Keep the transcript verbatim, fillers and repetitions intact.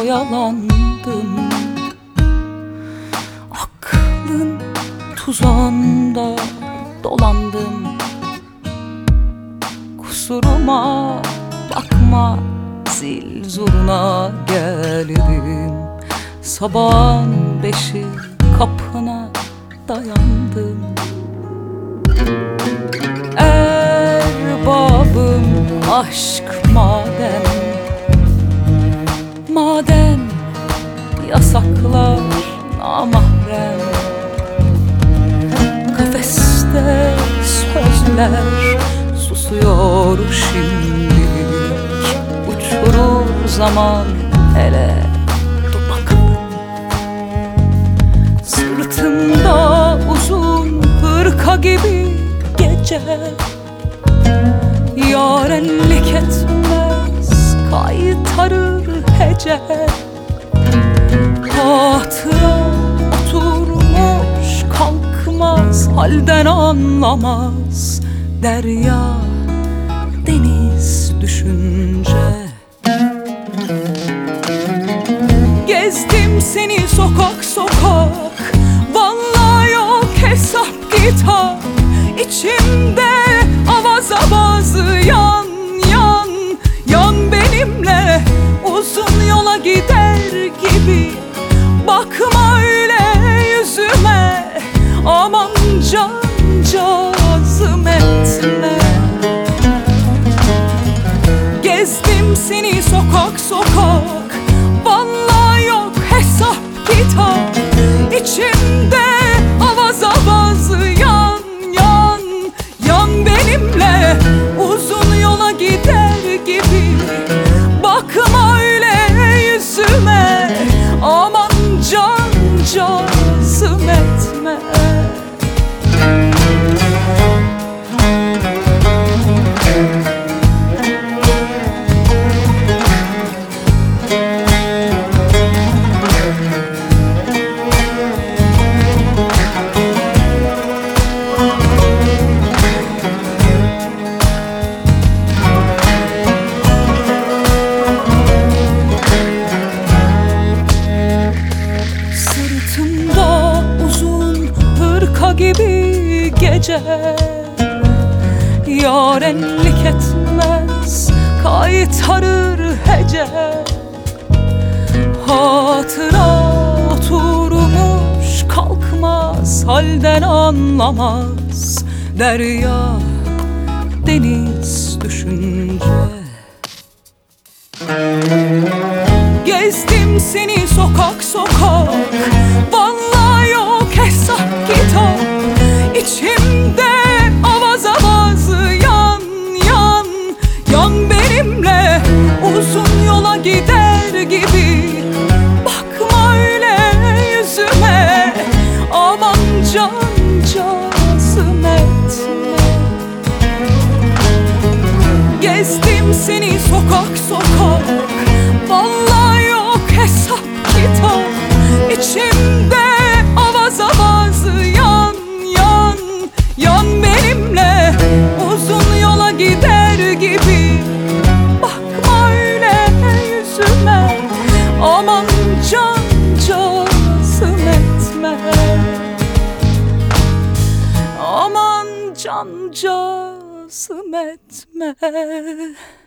yalandım. Aklın tuzağında dolandım. Kusuruma bakma, zil zurna geldim. Sabahın beşi kapına dayandım. Erbabım aşk madem, madem yasaklar namahrem. Kafeste sözler susuyor şimdilik. Uçurur zaman, hele dur bakalım. Sırtımda uzun hırka gibi gece, yarenlik etmez kaytarır hece. Hatıra oturmuş kalkmaz, halden anlamaz derya deniz düşünce. Gezdim seni sokak sokak, vallahi yok hesap kitap. İçimde avaz avaz yan yan yan benimle uzun yola gider gibi. Bakma öyle yüzüme, aman can cazım etme. Gezdim seni sokak sokak, vallahi yok hesap kitap. İçimde avaz avaz yan yan yan benimle uzun yola gider gibi. Bakma öyle yüzüme, aman can cazım etme. Sırtımda uzun hırka gibi gece, yarenlik etmez kaytarır hece. Hatıra oturmuş kalkmaz, halden anlamaz derya deniz düşünce. Gezdim seni sokak sokak, vallahi yok hesap kitap. İçimde avaz avaz yan yan yan benimle uzun yola gider gibi. Bakma öyle yüzüme, aman can cazım etme. Gezdim seni sokak sokak, vallahi yok hesap kitap. İçimde avaz avaz yan yan yan benimle uzun yola gider gibi. Bakma öyle yüzüme, aman can cazım etme. Aman can cazım etme.